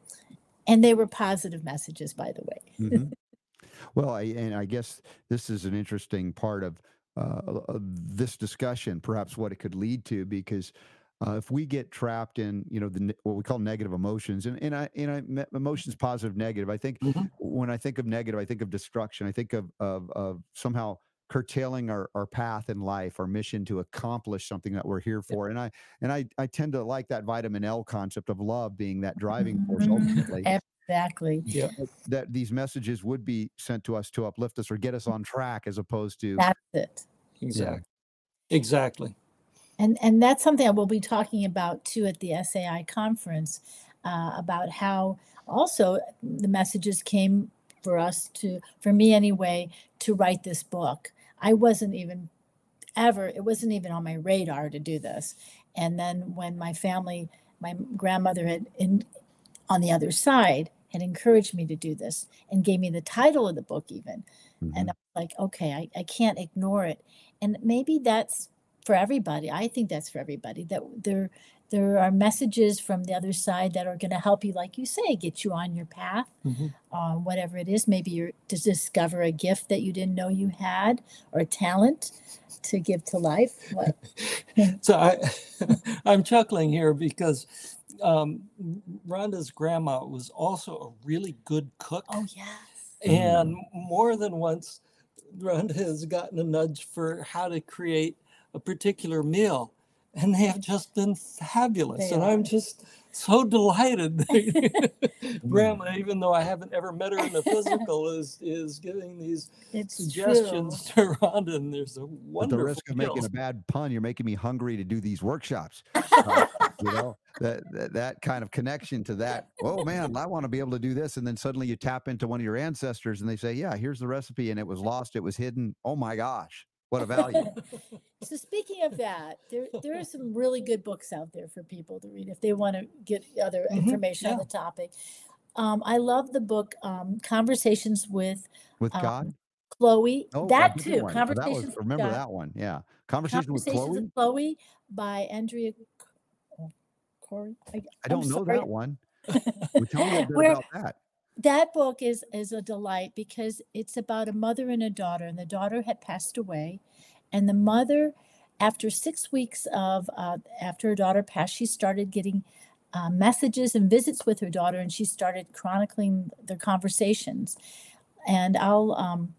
And they were positive messages, by the way. Mhm. Well, I, and I guess this is an interesting part of uh, of this discussion, perhaps what it could lead to, because uh, if we get trapped in, you know, the ne- what we call negative emotions, and and I and I me- emotions, positive, negative. I think Mhm. when I think of negative, I think of destruction. I think of of, of somehow curtailing our, our path in life, our mission to accomplish something that we're here Yep. for. And I and I I tend to like that vitamin L concept of love being that driving force Mhm. ultimately, Exactly. Yep. that that these messages would be sent to us to uplift us or get us on track, as opposed to That's it. yeah. Exactly. Exactly. And and that's something I will be talking about too at the S A I conference, uh, about how also the messages came for us to, for me anyway, to write this book. I wasn't even ever, it wasn't even on my radar to do this. And then when my family, my grandmother had in on the other side had encouraged me to do this and gave me the title of the book even. And Mhm. I'm like, okay, I, I can't ignore it. And maybe that's for everybody. I think that's for everybody, that there there are messages from the other side that are going to help you, like you say, get you on your path, Mhm. um, whatever it is. Maybe you're to discover a gift that you didn't know you had, or a talent to give to life. What? So I, I'm chuckling here because um, Rhonda's grandma was also a really good cook. Oh, yes. Mm. And more than once, Rhonda has gotten a nudge for how to create a particular meal. And they have just been fabulous. They and are. I'm just so delighted that Mm. Grandma, even though I haven't ever met her in the physical, is is giving these It's true. suggestions to Rhonda, and there's a At the wonderful risk of making meals. a bad pun, you're making me hungry to do these workshops. Uh, you know, that, that that kind of connection to that. Oh man, I want to be able to do this, and then suddenly you tap into one of your ancestors, and they say, "Yeah, here's the recipe," and it was lost, it was hidden. Oh my gosh, what a value! So speaking of that, there there are some really good books out there for people to read if they want to get other Mhm, information on yeah. the topic. Um, I love the book, um, Conversations with With um, God. Chloe. Oh, a That different too, one. Uh, That was Conversations with remember God. that one. Yeah, conversation with Conversations with Chloe. Chloe by Andrea oh, Corey. I, I I'm don't know sorry. that one. Well, tell me a bit Where about that. that book is is a delight, because it's about a mother and a daughter, and the daughter had passed away, and the mother, after six weeks of uh, after her daughter passed, she started getting uh, messages and visits with her daughter, and she started chronicling their conversations. And I'll um,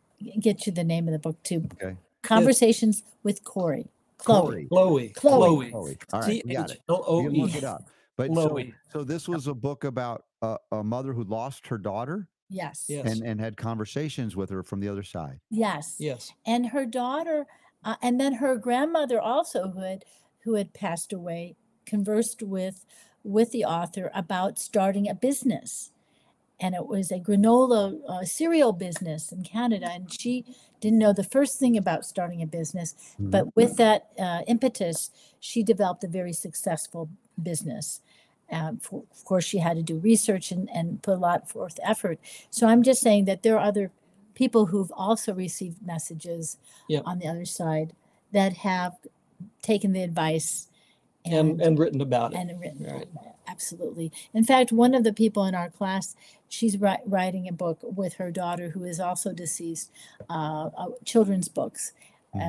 get you the name of the book too. Okay, Conversations with Corey, Chloe, Corey. Chloe. Chloe. Chloe. Chloe. All right, C we got H it. L O We can E. look it up. But so Chloe. so this was a book about a, a mother who lost her daughter Yes. Yes. and and had conversations with her from the other side. Yes. Yes. And her daughter, uh, and then her grandmother also, who had who had passed away, conversed with with the author about starting a business, and it was a granola uh, cereal business in Canada, and she didn't know the first thing about starting a business, Mhm. but with that uh, impetus, she developed a very successful business. Um, for, of course, she had to do research and, and put a lot forth effort. So I'm just saying that there are other people who've also received messages Yep. on the other side that have taken the advice And and and written about it. and written Right. about it. Absolutely. In fact, one of the people in our class, she's wri- writing a book with her daughter who is also deceased, uh, uh, children's books. Mhm. And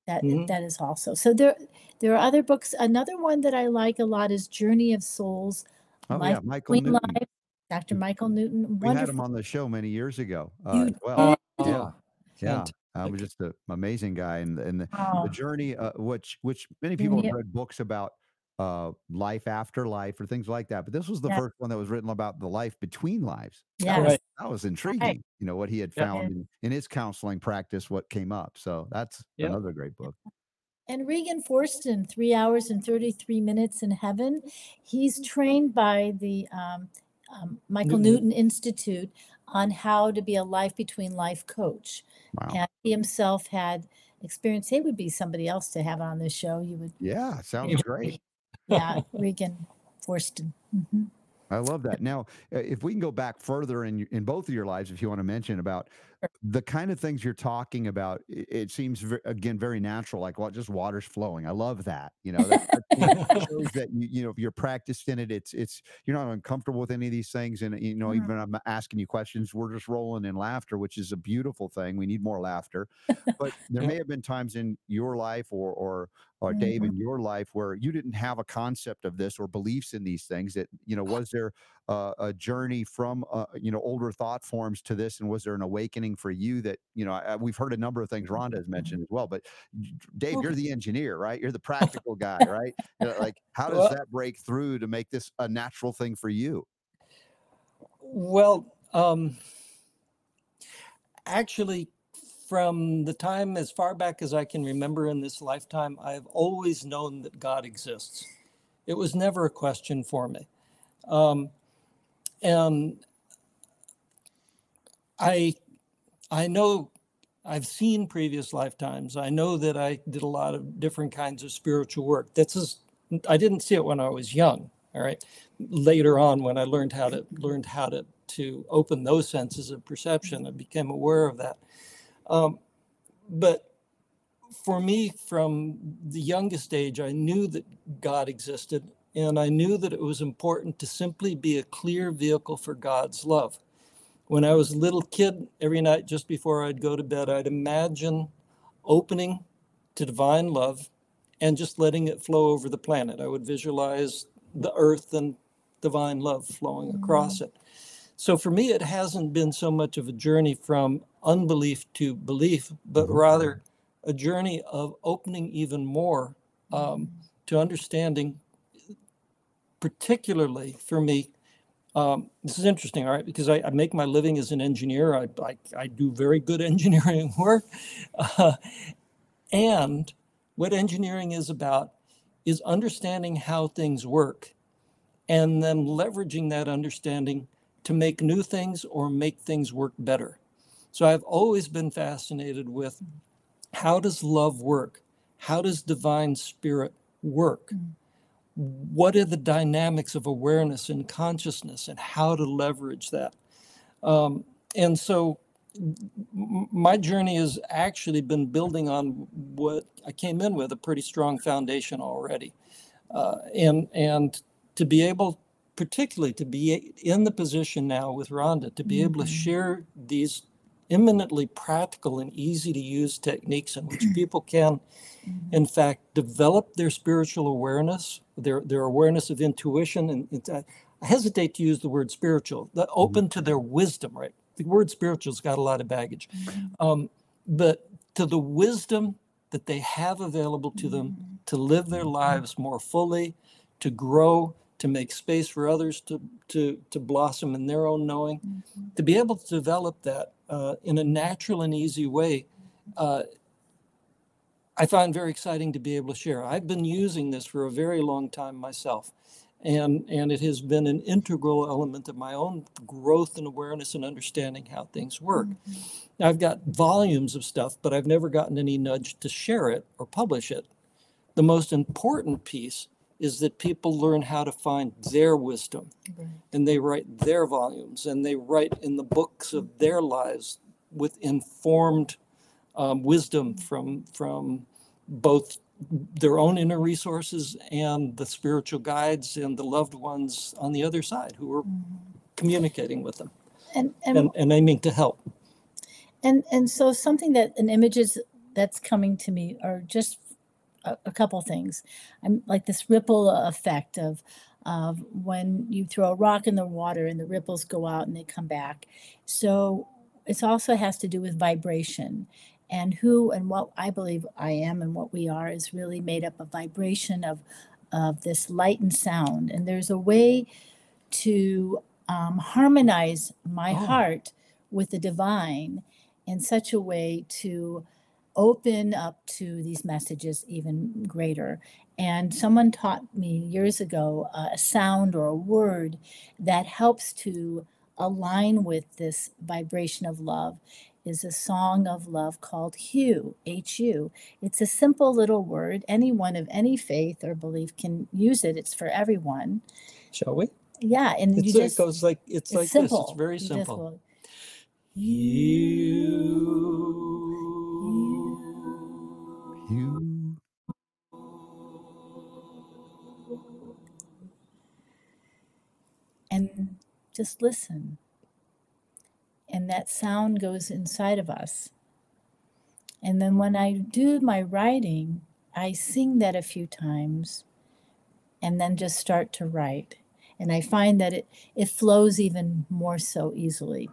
That Mhm. that is also. So there there are other books. Another one that I like a lot is Journey of Souls, Oh Life yeah, Michael Between Newton. Life, Doctor Michael Newton. We had him Wonderful. on the show many years ago uh, as You well. did. Yeah, Oh, yeah. Um, fantastic. just an amazing guy, and and the, the Oh, journey, uh, which which many people Journey have of- read books about uh, life after life or things like that, but this was the yeah, first one that was written about the life between lives. That yes. was Right. that was Right. intriguing. You know what he had Yeah. found And, in, in his counseling practice, what came up. So that's Yeah. another great book. and Regan Forston, Three Hours and thirty-three Minutes in Heaven. He's trained by the um, um, Michael Newton. Newton Institute on how to be a life between life coach. Wow. And he himself had experience. He would be somebody else to have on this show. You would, Yeah, sounds great. yeah, Regan Forston. Mhm. I love that. Now, uh, if we can go back further in y- in both of your lives, if you want to mention about the kind of things you're talking about, i- it seems ve- again very natural, like what just water's flowing. I love that. You know, that, that it shows that you you know if you're practiced in it, it's it's you're not uncomfortable with any of these things, and you know Mhm. even I'm asking you questions, we're just rolling in laughter, which is a beautiful thing. We need more laughter, but there Yeah. may have been times in your life or or or Dave Mhm. in your life where you didn't have a concept of this or beliefs in these things. That you know was there uh, a journey from uh, you know older thought forms to this, and was there an awakening for you that you know I, we've heard a number of things Rhonda has mentioned as well, but y- Dave, Oh, you're the engineer, right? You're the practical guy, right? You know, like how does Well, that break through to make this a natural thing for you? well, um, actually, from the time as far back as I can remember in this lifetime, I've always known that God exists. It was never a question for me. Um, and I I know I've seen previous lifetimes. I know that I did a lot of different kinds of spiritual work. That's just, I didn't see it when I was young. All right. Later on, when I learned how to learned how to to open those senses of perception, I became aware of that. Um, but for me, from the youngest age, I knew that God existed, and I knew that it was important to simply be a clear vehicle for God's love. When I was a little kid, every night just before I'd go to bed, I'd imagine opening to divine love and just letting it flow over the planet. I would visualize the earth and divine love flowing across it. So for me, it hasn't been so much of a journey from unbelief to belief, but Mhm. rather a journey of opening even more um, to understanding, particularly for me. Um, this is interesting, all right, because I, I make my living as an engineer. I, I, I do very good engineering work. Uh, and what engineering is about is understanding how things work and then leveraging that understanding to make new things or make things work better. So I've always been fascinated with how does love work? How does divine spirit work? Mm. What are the dynamics of awareness and consciousness and how to leverage that? Um, and so m- my journey has actually been building on what I came in with, a pretty strong foundation already. Uh, and and to be able, particularly to be in the position now with Rhonda, to be able to Mhm. share these eminently practical and easy to use techniques in which people can, Mhm. in fact, develop their spiritual awareness, their their awareness of intuition, and it's, I hesitate to use the word spiritual, the open to their wisdom, right? The word spiritual's got a lot of baggage, Mhm. um, but to the wisdom that they have available to them Mhm. to live their lives more fully, to grow, to make space for others to to to blossom in their own knowing, Mhm. to be able to develop that uh, in a natural and easy way. Uh, I find very exciting to be able to share. I've been using this for a very long time myself, and and it has been an integral element of my own growth and awareness and understanding how things work. I've got volumes of stuff, but I've never gotten any nudge to share it or publish it. The most important piece is that people learn how to find their wisdom, Right. and they write their volumes, and they write in the books of their lives with informed um, wisdom from from both their own inner resources and the spiritual guides and the loved ones on the other side who are Mhm. communicating with them And and and, and aiming to help. and and so something that an image is that's coming to me are just a, a couple things. I'm like this ripple effect of of when you throw a rock in the water and the ripples go out and they come back. So it also has to do with vibration. And who and what I believe I am and what we are is really made up of vibration of of this light and sound. And there's a way to um, harmonize my Oh. heart with the divine in such a way to open up to these messages even greater. And someone taught me years ago uh, a sound or a word that helps to align with this vibration of love is a song of love called Hue, H U. It's a simple little word. Anyone of any faith or belief can use it. It's for everyone. Shall we? Yeah, and It's, you it just goes like it's, it's like simple. this. It's very You just simple. go, You. and just listen. And that sound goes inside of us. And then when I do my writing, I sing that a few times and then just start to write. And I find that it, it flows even more so easily.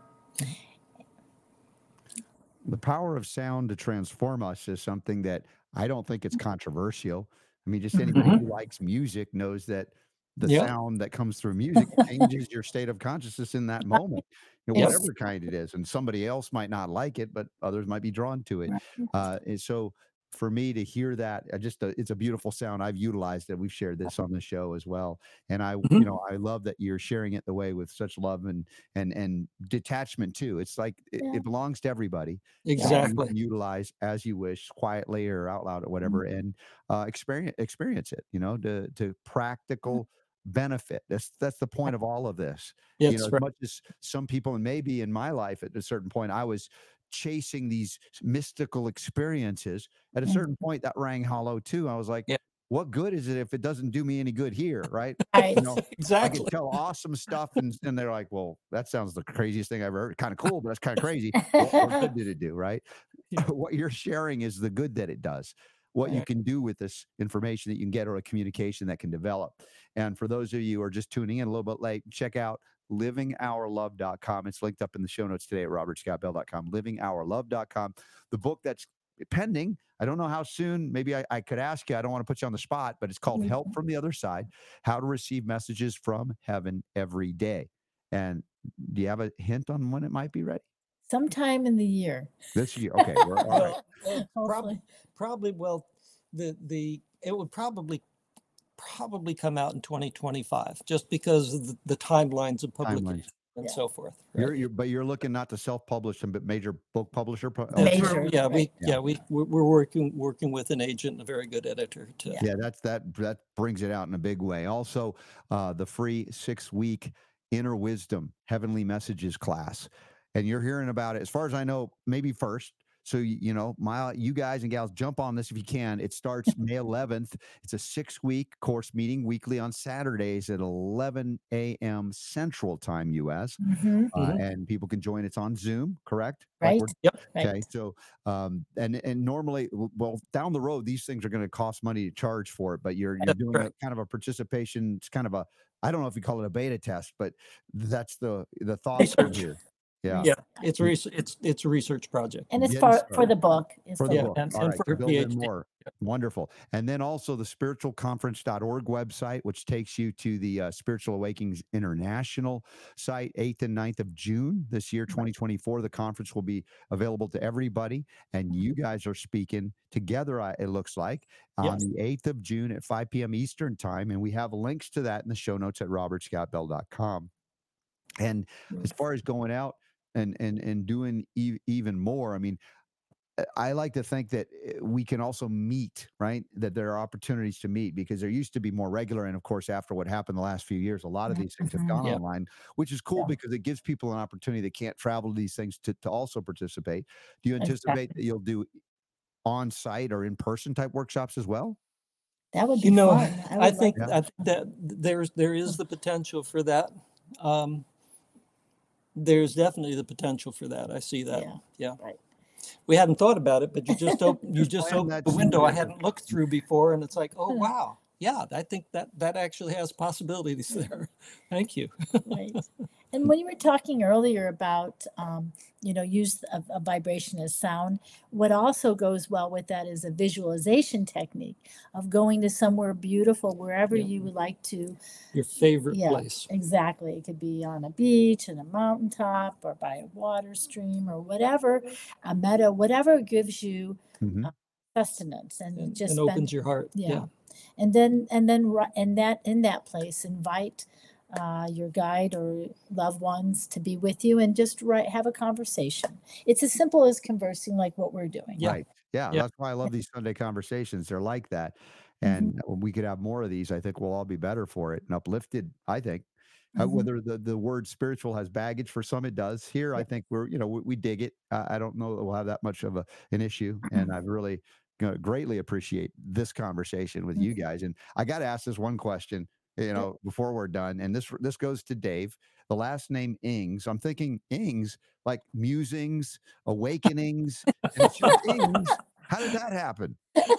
The power of sound to transform us is something that I don't think it's controversial. I mean, just anybody Mhm. who likes music knows that the Yep. sound that comes through music changes your state of consciousness in that moment, you know, Yep. whatever kind it is. And somebody else might not like it, but others might be drawn to it. Right. Uh, and so for me to hear that, I just uh, it's a beautiful sound. I've utilized it. We've shared this on the show as well, and I, Mhm. you know, I love that you're sharing it the way with such love and and and detachment too. It's like it, Yeah. it belongs to everybody. And you Exactly. can utilize as you wish, quietly or out loud or whatever, and uh, experience experience it. You know, to to practical benefit. That's that's the point of all of this. You know, Yes, as right. much as some people, and maybe in my life at a certain point, I was chasing these mystical experiences. At a Mm. certain point, that rang hollow too. I was like, Yeah. what good is it if it doesn't do me any good here? Right. Right. You know, I Exactly. could tell awesome stuff, and, and they're like, well, that sounds the craziest thing I've ever heard. Kind of cool, but that's kind of crazy. What, what good did it do? Right. Yeah. What you're sharing is the good that it does. What you Right. can do with this information that you can get, or a communication that can develop. And for those of you who are just tuning in a little bit late, check out living our love dot com. It's linked up in the show notes today at robert scott bell dot com. living our love dot com. The book that's pending, I don't know how soon, maybe I, I could ask you, I don't want to put you on the spot, but it's called Help from the Other Side, How to Receive Messages from Heaven Every Day. And do you have a hint on when it might be ready? Sometime in the year. This year. Okay. We're all right. Well, well, prob- Hopefully. probably. Well, the the it would probably probably come out in twenty twenty-five, just because of the, the timelines of publication Timelines. and Yeah. so forth. Right? You're, you're, but you're looking not to self-publish them, but major book publisher. pu- That's okay. where- Major, yeah, we right. yeah, Yeah. we we're, we're working working with an agent and a very good editor to. Yeah. Yeah, that's that that brings it out in a big way. Also, uh, the free six-week Inner Wisdom Heavenly Messages class, and you're hearing about it. As far as I know, maybe first. So you, you know, my you guys and gals, jump on this if you can. It starts May eleventh. It's a six-week course meeting weekly on Saturdays at eleven a.m. Central Time, U S. Mhm. Uh, Mhm. and people can join. It's on Zoom, correct? Right. we're- Yep. Okay, Right. so um, and and normally, w- well, down the road, these things are going to cost money to charge for it. But you're you're That's doing a correct. kind of a participation. It's kind of a, I don't know if you call it a beta test, but that's the the thought Research. here. Yeah, Yeah, it's res- it's it's a research project. And it's Getting for, for started. the book. It's For the Yeah, book. and- All and right, for to her build in PhD. more. Wonderful. And then also the spiritual conference dot org website, which takes you to the uh, Spiritual Awakenings International site, eighth and ninth of June this year, twenty twenty-four. The conference will be available to everybody. And you guys are speaking together, I- it looks like, on Yes. the eighth of June at five p.m. Eastern Time. And we have links to that in the show notes at robert scott bell dot com. And as far as going out and and and doing e- even more, I mean, uh, I like to think that uh, we can also meet, right? That there are opportunities to meet, because there used to be more regular. And of course, after what happened the last few years, a lot of these things have Mhm. gone Yeah. online, which is cool Yeah. because it gives people an opportunity that can't travel to these things to, to also participate. Do you anticipate Exactly. that you'll do on site or in person type workshops as well? That would be You know, fun. I I would like think Yeah. I think that there's there is the potential for that. Um, there's definitely the potential for that. I see that. Yeah. Yeah. Right. we hadn't thought about it, but you just opened you Just just plant opened that the seed window I there. hadn't looked through before, and it's like, oh wow, yeah, I think that that actually has possibilities there. Thank you. Right. And when you were talking earlier about, um, you know, use of, of vibration as sound, what also goes well with that is a visualization technique of going to somewhere beautiful, wherever Yeah. you would like to. Your favorite Yeah, place. exactly. It could be on a beach, in a mountaintop, or by a water stream, or whatever, a meadow, whatever gives you Mhm. uh, sustenance, and And, just and spend, opens your heart. yeah. Yeah. and then and then ri- and that in that place invite uh, your guide or loved ones to be with you, and just right have a conversation. It's as simple as conversing like what we're doing. Yeah. Right. Yeah. Yeah. That's why I love these Sunday conversations. They're like that. Mhm. And when we could have more of these, I think we'll all be better for it and uplifted, I think. Uh, Mhm. whether the, the word spiritual has baggage for some, it does. Here, I Yeah. think we're, you know, we, we dig it. Uh, I don't know that we'll have that much of a, an issue. And I really uh, greatly appreciate this conversation with you Mhm. guys. And I got to ask this one question, you Yeah. know, before we're done. And this this goes to Dave. The last name Ings. I'm thinking Ings, like musings, awakenings, and it's just Ings. How did that happen?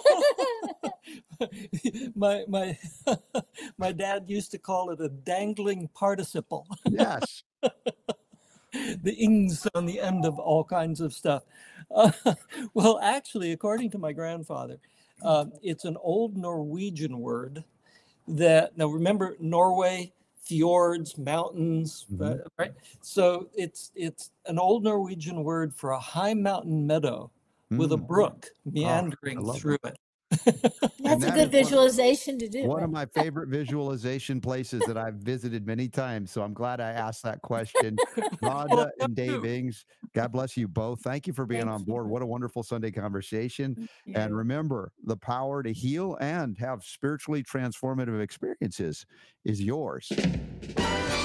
my my my dad used to call it a dangling participle. Yes. The ings on the end of all kinds of stuff. Uh, well, actually, according to my grandfather, uh, it's an old Norwegian word that, now remember, Norway, fjords, mountains, uh, Mhm. right? So it's it's an old Norwegian word for a high mountain meadow with a Mm. brook Oh, I meandering love through that. it. That's a that good is one of- visualization to do. One Right? of my favorite visualization places that I've visited many times. So I'm glad I asked that question. Well, Rhonda and thank Dave you. Ings, God bless you both. Thank you for being Thank on board. you. What a wonderful Sunday conversation. And You. remember, the power to heal and have spiritually transformative experiences is yours.